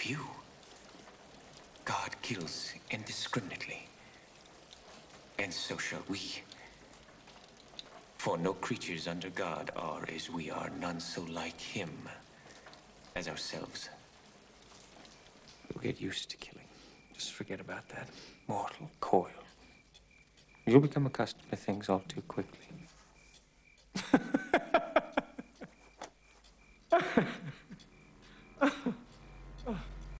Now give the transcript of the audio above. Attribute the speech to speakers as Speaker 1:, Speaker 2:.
Speaker 1: few. God kills indiscriminately. And so shall we. For no creatures under God are as we are, none so like him as ourselves. You'll get used to killing. Just forget about that. Mortal coil. You'll become accustomed to things all too quickly.